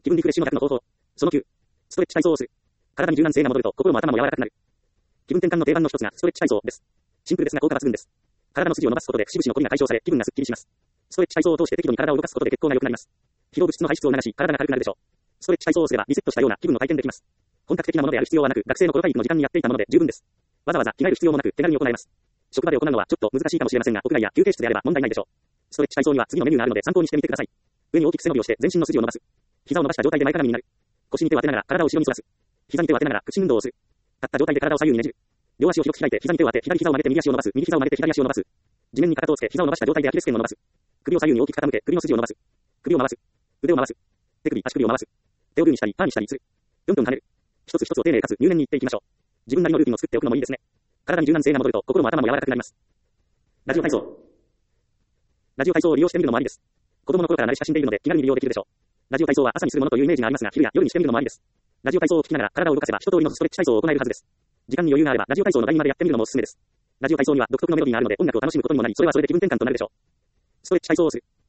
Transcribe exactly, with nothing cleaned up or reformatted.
気分リフレッシュの逆の方法。そのきゅう。ストレッチ体操をする。体に柔軟性が戻ると心も頭も柔らかくなる。気分転換の定番の一つがストレッチ体操です。シンプルですが効果抜群です。体の筋を伸ばすことで節々の凝りが解消され、気分がすっきりします。ストレッチ体操を通して適度に体を動かすことで血行が良くなります。疲労物質の排出を促し、体が軽くなるでしょう。ストレッチ体操をすればリセットしたような気分の回転できます。本格的なものである必要はなく、学生の頃体育の時間にやっていたもので十分です。わざわざ着替える必要もなく手軽に行えます。職場で行うのはちょっと難しいかもしれませんが、屋外や休憩室であれば問題ないでしょう。ストレッチ体操には次のメニューがあるので参考にしてみてください。上に大きく背伸びをして全身の筋を伸ばす。膝を伸ばした状態で前かがみになる。腰に手を当てながら体を後ろに反らす。膝に手を当てながら屈伸運動をする。立った状態で体を左右にねじる。両足を広く開いて膝に手を当て左膝を曲げて右足を伸ばす。右膝を曲げて左足を伸ばす。地面にかかとをつけ膝を伸ばした状態でアキレス腱を伸ばす。首を左右に大きく傾け首の筋を伸ばす。首を回す。腕を回す。手首、足首を回す。手をグーにしたりパーにしたりする。ぴょんぴょん跳ねる。一つ一つを丁寧かつ入念に言っていきましょう。自分なりのルーティンを作っておくのもいいですね。体に柔軟性が戻ると心も頭も柔らかくなります。ラジオ体操。ラジオ体操を利用してみるのもありです。子供の頃から慣れ親しんでいるので気軽に利用できるでしょう。ラジオ体操は朝にするものというイメージがありますが、昼や夜にしてみるのもありです。ラジオ体操を聞きながら体を動かせば一通りのストレッチ体操を行えるはずです。時間に余裕があればラジオ体操のラインまでやってみるのもおすすめです。ラジオ体操には独特のメロディーがあるので音楽を楽しむことにもなり、それはそれで気分転換となるでしょう。ストレッチ体操をする。